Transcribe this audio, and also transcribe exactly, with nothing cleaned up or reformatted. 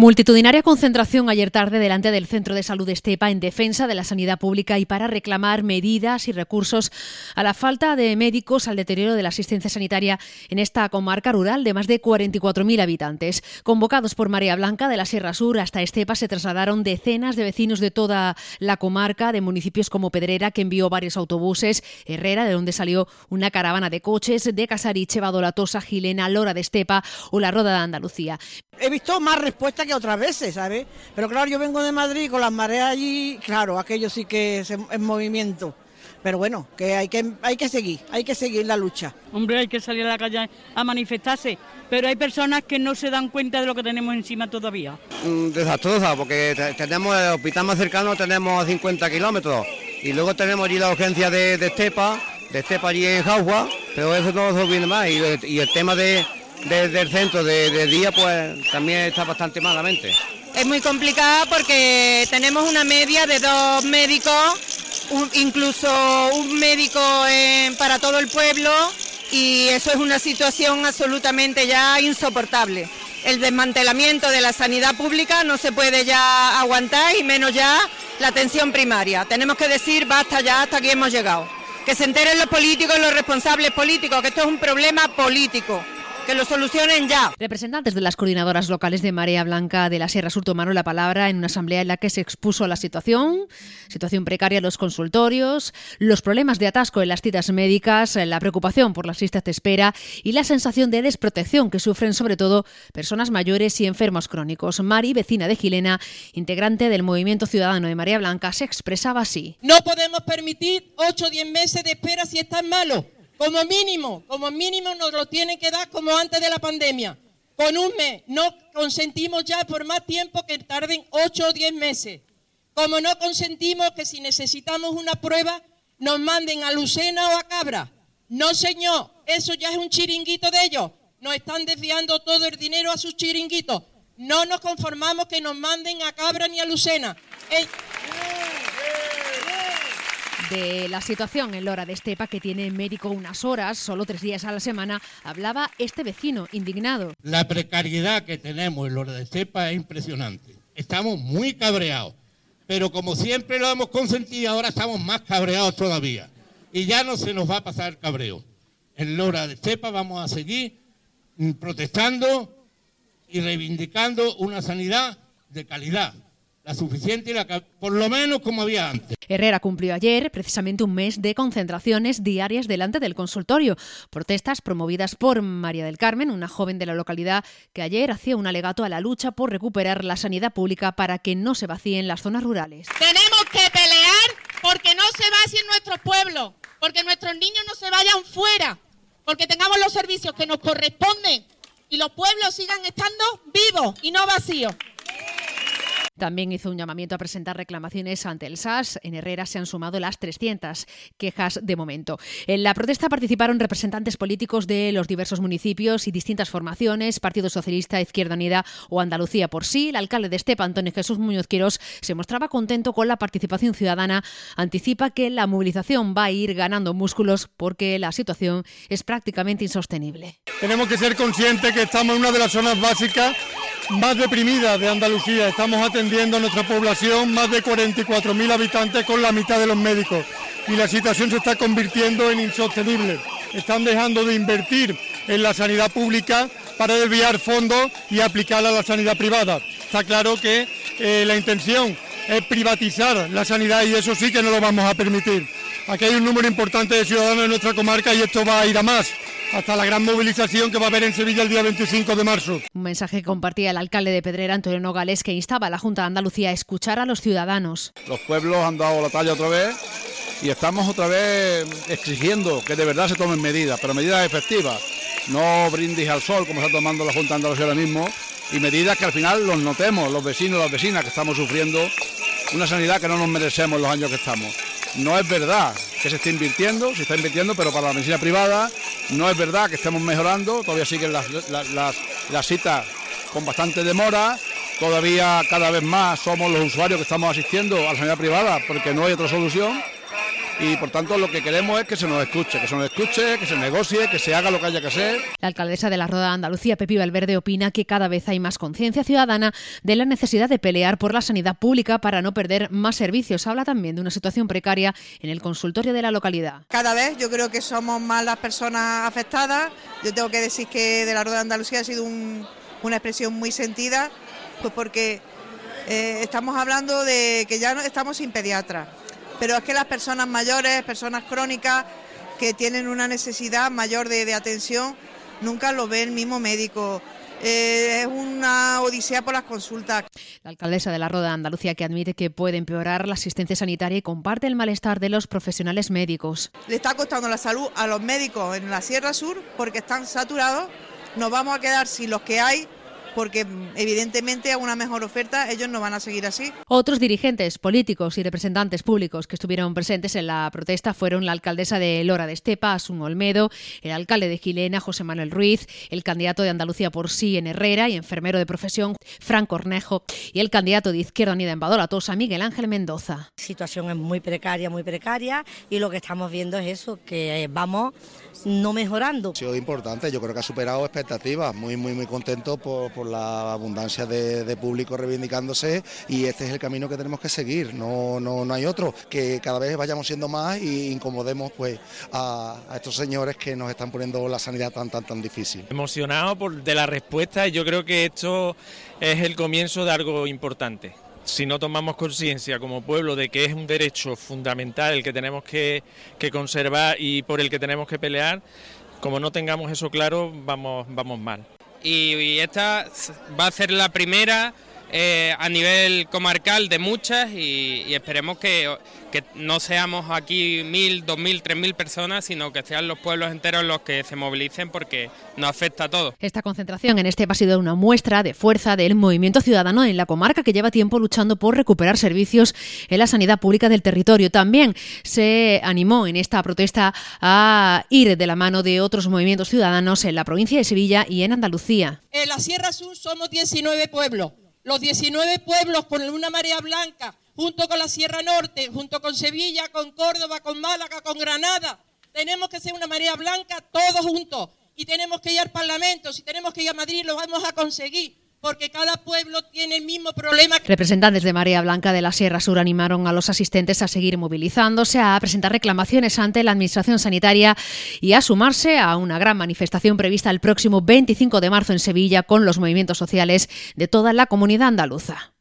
Multitudinaria concentración ayer tarde delante del Centro de Salud de Estepa en defensa de la sanidad pública y para reclamar medidas y recursos a la falta de médicos, al deterioro de la asistencia sanitaria en esta comarca rural de más de cuarenta y cuatro mil habitantes. Convocados por Marea Blanca de la Sierra Sur hasta Estepa se trasladaron decenas de vecinos de toda la comarca, de municipios como Pedrera, que envió varios autobuses, Herrera, de donde salió una caravana de coches, de Casariche, Badolatosa, Gilena, Lora de Estepa o la Roda de Andalucía. He visto más respuestas que otras veces, ¿sabes? Pero claro, yo vengo de Madrid con las mareas allí, claro, aquello sí que es en movimiento. Pero bueno, que hay que hay que seguir, hay que seguir la lucha. Hombre, hay que salir a la calle a manifestarse, pero hay personas que no se dan cuenta de lo que tenemos encima todavía. Desastrosa, porque tenemos el hospital más cercano, tenemos cincuenta kilómetros, y luego tenemos allí la urgencia de, de Estepa, de Estepa allí en Jauja, pero eso no se viene más, y, y el tema de... desde el centro de, de día pues también está bastante malamente. Es muy complicada porque tenemos una media de dos médicos, un, incluso un médico eh, para todo el pueblo, y eso es una situación absolutamente ya insoportable. El desmantelamiento de la sanidad pública no se puede ya aguantar, y menos ya la atención primaria. Tenemos que decir basta ya, hasta aquí hemos llegado. Que se enteren los políticos y los responsables políticos, que esto es un problema político. Que lo solucionen ya. Representantes de las coordinadoras locales de Marea Blanca de la Sierra Sur tomaron la palabra en una asamblea en la que se expuso la situación, situación precaria en los consultorios, los problemas de atasco en las citas médicas, la preocupación por las listas de espera y la sensación de desprotección que sufren sobre todo personas mayores y enfermos crónicos. Mari, vecina de Gilena, integrante del Movimiento Ciudadano de Marea Blanca, se expresaba así. No podemos permitir ocho o diez meses de espera si están malos. Como mínimo, como mínimo nos lo tienen que dar como antes de la pandemia. Con un mes, no consentimos ya por más tiempo que tarden ocho o diez meses. Como no consentimos que si necesitamos una prueba nos manden a Lucena o a Cabra. No, señor, eso ya es un chiringuito de ellos. Nos están desviando todo el dinero a sus chiringuitos. No nos conformamos que nos manden a Cabra ni a Lucena. El... De la situación en Lora de Estepa, que tiene médico unas horas, solo tres días a la semana, hablaba este vecino indignado. La precariedad que tenemos en Lora de Estepa es impresionante. Estamos muy cabreados, pero como siempre lo hemos consentido, ahora estamos más cabreados todavía. Y ya no se nos va a pasar el cabreo. En Lora de Estepa vamos a seguir protestando y reivindicando una sanidad de calidad. La suficiente y la por lo menos como había antes. Herrera cumplió ayer precisamente un mes de concentraciones diarias delante del consultorio. Protestas promovidas por María del Carmen, una joven de la localidad que ayer hacía un alegato a la lucha por recuperar la sanidad pública para que no se vacíen las zonas rurales. Tenemos que pelear porque no se vacíen nuestros pueblos, porque nuestros niños no se vayan fuera, porque tengamos los servicios que nos corresponden y los pueblos sigan estando vivos y no vacíos. También hizo un llamamiento a presentar reclamaciones ante el S A S. En Herrera se han sumado las trescientas quejas de momento. En la protesta participaron representantes políticos de los diversos municipios y distintas formaciones, Partido Socialista, Izquierda Unida o Andalucía por sí. El alcalde de Estepa, Antonio Jesús Muñoz Quirós, se mostraba contento con la participación ciudadana. Anticipa que la movilización va a ir ganando músculos porque la situación es prácticamente insostenible. Tenemos que ser conscientes que estamos en una de las zonas básicas más deprimidas de Andalucía. Estamos atendiendo a nuestra población, más de cuarenta y cuatro mil habitantes con la mitad de los médicos, y la situación se está convirtiendo en insostenible. Están dejando de invertir en la sanidad pública para desviar fondos y aplicarla a la sanidad privada. Está claro que eh, la intención es privatizar la sanidad, y eso sí que no lo vamos a permitir. Aquí hay un número importante de ciudadanos en nuestra comarca y esto va a ir a más, hasta la gran movilización que va a haber en Sevilla el día veinticinco de marzo. Un mensaje que compartía el alcalde de Pedrera, Antonio Nogales, que instaba a la Junta de Andalucía a escuchar a los ciudadanos. Los pueblos han dado la talla otra vez y estamos otra vez exigiendo que de verdad se tomen medidas, pero medidas efectivas, no brindis al sol como está tomando la Junta de Andalucía ahora mismo, y medidas que al final los notemos, los vecinos y las vecinas, que estamos sufriendo una sanidad que no nos merecemos en los años que estamos. No es verdad que se esté invirtiendo, se está invirtiendo, pero para la medicina privada. No es verdad que estemos mejorando, todavía siguen las, las, las, las citas con bastante demora, todavía cada vez más somos los usuarios que estamos asistiendo a la sanidad privada porque no hay otra solución. y por tanto lo que queremos es que se nos escuche, que se nos escuche, que se negocie, que se haga lo que haya que hacer. La alcaldesa de la Roda de Andalucía, Pepi Valverde, opina que cada vez hay más conciencia ciudadana de la necesidad de pelear por la sanidad pública para no perder más servicios. Habla también de una situación precaria en el consultorio de la localidad. Cada vez yo creo que somos más las personas afectadas. Yo tengo que decir que de la Roda de Andalucía ha sido un, una expresión muy sentida, pues porque eh, estamos hablando de que ya no estamos sin pediatras, pero es que las personas mayores, personas crónicas que tienen una necesidad mayor de, de atención, nunca lo ve el mismo médico. Eh, es una odisea por las consultas. La alcaldesa de la Roda de Andalucía, que admite que puede empeorar la asistencia sanitaria y comparte el malestar de los profesionales médicos. Le está costando la salud a los médicos en la Sierra Sur porque están saturados. Nos vamos a quedar sin los que hay, porque evidentemente a una mejor oferta ellos no van a seguir así. Otros dirigentes políticos y representantes públicos que estuvieron presentes en la protesta fueron la alcaldesa de Lora de Estepa, Asun Olmedo, el alcalde de Gilena, José Manuel Ruiz, el candidato de Andalucía por Sí en Herrera y enfermero de profesión, Fran Cornejo, y el candidato de Izquierda Unida en Badalatosa, Miguel Ángel Mendoza. La situación es muy precaria, muy precaria, y lo que estamos viendo es eso, que vamos no mejorando. Ha sido importante, yo creo que ha superado expectativas, muy muy muy contento por, por la abundancia de, de público reivindicándose, y este es el camino que tenemos que seguir, no, no, no hay otro, que cada vez vayamos siendo más y incomodemos pues a, a estos señores que nos están poniendo la sanidad tan tan tan difícil. Emocionado por, de la respuesta, y yo creo que esto es el comienzo de algo importante. Si no tomamos conciencia como pueblo de que es un derecho fundamental el que tenemos que, que conservar y por el que tenemos que pelear, como no tengamos eso claro, vamos, vamos mal. Y, y esta va a ser la primera eh, a nivel comarcal de muchas, y, y esperemos que, que no seamos aquí mil, dos mil, tres mil personas, sino que sean los pueblos enteros los que se movilicen, porque nos afecta a todos. Esta concentración en Estepa ha sido una muestra de fuerza del movimiento ciudadano en la comarca, que lleva tiempo luchando por recuperar servicios en la sanidad pública del territorio. También se animó en esta protesta a ir de la mano de otros movimientos ciudadanos en la provincia de Sevilla y en Andalucía. En la Sierra Sur somos diecinueve pueblos. Los diecinueve pueblos con una marea blanca, junto con la Sierra Norte, junto con Sevilla, con Córdoba, con Málaga, con Granada. Tenemos que ser una marea blanca todos juntos, y tenemos que ir al Parlamento. Si tenemos que ir a Madrid, lo vamos a conseguir, porque cada pueblo tiene el mismo problema. Representantes de Marea Blanca de la Sierra Sur animaron a los asistentes a seguir movilizándose, a presentar reclamaciones ante la Administración Sanitaria y a sumarse a una gran manifestación prevista el próximo veinticinco de marzo en Sevilla con los movimientos sociales de toda la comunidad andaluza.